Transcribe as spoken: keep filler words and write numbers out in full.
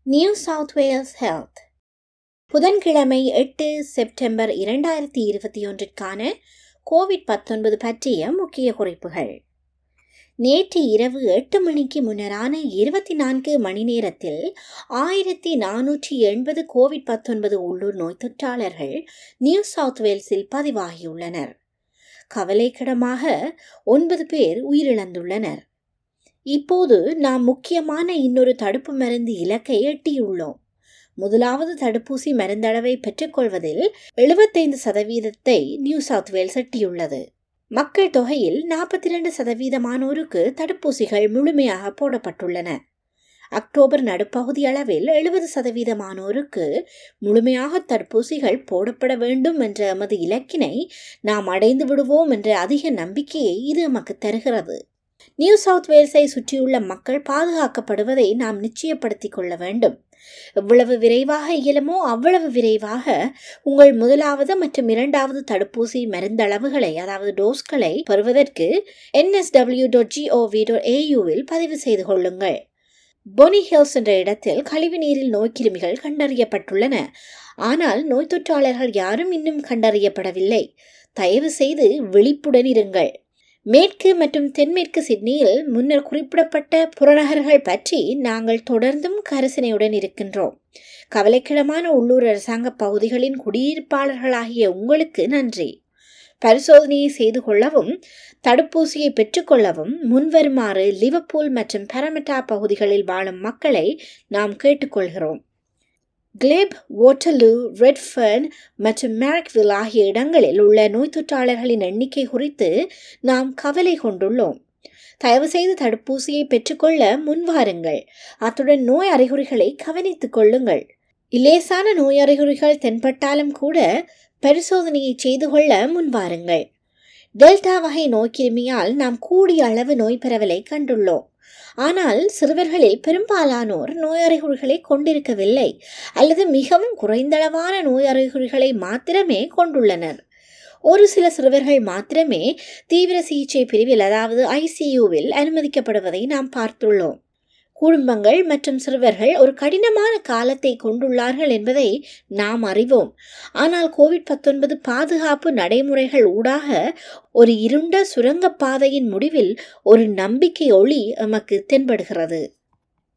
New south Wales health புதன்கிழமை எட்டு September இரண்டாயிரத்தி இருபத்தி ஒன்றிற்கான கோவிட் பத்தொன்பது பற்றிய முக்கிய குறிப்புகள். நேற்று இரவு எட்டு மணிக்கு முன்னரான இருபத்தி நான்கு மணி நேரத்தில் ஆயிரத்தி நானூற்றி எண்பது கோவிட் பத்தொன்பது உள்ளூர் நோய் தொற்றாளர்கள் நியூ சவுத் வேல்ஸில் பதிவாகியுள்ளனர். கவலைக்கிடமாக ஒன்பது பேர் உயிரிழந்துள்ளனர். இப்போது நாம் முக்கியமான இன்னொரு தடுப்பு மருந்து இலக்கை எட்டியுள்ளோம். முதலாவது தடுப்பூசி மருந்தளவை பெற்றுக்கொள்வதில் எழுபத்தைந்து சதவீதத்தை நியூ சவுத் வேல்ஸ் எட்டியுள்ளது. மக்கள் தொகையில் நாற்பத்தி இரண்டு சதவீதமானோருக்கு தடுப்பூசிகள் முழுமையாக போடப்பட்டுள்ளன. அக்டோபர் நடுப்பகுதி அளவில் எழுபது சதவீதமானோருக்கு முழுமையாக தடுப்பூசிகள் போடப்பட வேண்டும் என்ற எமது இலக்கினை நாம் அடைந்து விடுவோம் என்ற அதிக நம்பிக்கையை இது நமக்கு தருகிறது. நியூ சவுத் வேல்ஸை சுற்றியுள்ள மக்கள் பாதுகாக்கப்படுவதை நாம் நிச்சயப்படுத்திக் கொள்ள வேண்டும். எவ்வளவு விரைவாக இயலுமோ அவ்வளவு விரைவாக உங்கள் முதலாவது மற்றும் இரண்டாவது தடுப்பூசி மருந்தளவுகளை அதாவது டோஸ்களை பெறுவதற்கு N S W dot G O V dot ஏயூவில் பதிவு செய்து கொள்ளுங்கள். பொனி ஹில்ஸ் என்ற இடத்தில் கழிவு நீரில் நோய்க்கிருமிகள் கண்டறியப்பட்டுள்ளன. ஆனால் நோய் தொற்றாளர்கள் யாரும் இன்னும் கண்டறியப்படவில்லை. தயவு செய்து விழிப்புடன் இருங்கள். மேற்கு மற்றும் தென்மேற்கு சிட்னியில் முன்னர் குறிப்பிடப்பட்ட புறநகர்கள் பற்றி நாங்கள் தொடர்ந்தும் கரிசனையுடன் இருக்கின்றோம். கவலைக்கிடமான உள்ளூர் அரசாங்க பகுதிகளின் குடியிருப்பாளர்களாகிய உங்களுக்கு நன்றி. பரிசோதனையை செய்து கொள்ளவும் தடுப்பூசியை பெற்றுக்கொள்ளவும் முன்வருமாறு லிவர்பூல் மற்றும் பரமட்டா பகுதிகளில் வாழும் மக்களை நாம் கேட்டுக்கொள்கிறோம். கிளேப், வாட்டர்லூ, ரெட்ஃபர்ன் மற்றும் மேரிக்வில் ஆகிய இடங்களில் உள்ள நோய் தொற்றாளர்களின் எண்ணிக்கை குறித்து நாம் கவலை கொண்டுள்ளோம். தயவு செய்து தடுப்பூசியை பெற்றுக்கொள்ள முன்வாருங்கள். அத்துடன் நோய் அறிகுறிகளை கவனித்துக் கொள்ளுங்கள். இலேசான நோய் அறிகுறிகள் தென்பட்டாலும் கூட பரிசோதனையை செய்து கொள்ள முன்வாருங்கள். டெல்டா வகை நோய்க்கிருமியால் நாம் கூடிய அளவு நோய் பரவலை கண்டுள்ளோம். ஆனால் சிறுவர்களில் பெரும்பாலானோர் நோய் அறிகுறிகளை கொண்டிருக்கவில்லை அல்லது மிகவும் குறைந்தளவான நோய் அறிகுறிகளை மாத்திரமே கொண்டுள்ளனர். ஒரு சில சிறுவர்கள் மாத்திரமே தீவிர சிகிச்சை பிரிவில் அதாவது ஐசியூவில் அனுமதிக்கப்படுவதை நாம் பார்த்துள்ளோம். குடும்பங்கள் மற்றும் சிறுவர்கள் ஒரு கடினமான காலத்தை கொண்டுள்ளார்கள் என்பதை நாம் அறிவோம். ஆனால் கோவிட் பத்தொன்பது பாதுகாப்பு நடைமுறைகள் ஊடாக ஒரு இருண்ட சுரங்கப்பாதையின் முடிவில் ஒரு நம்பிக்கை ஒளி எமக்கு தென்படுகிறது.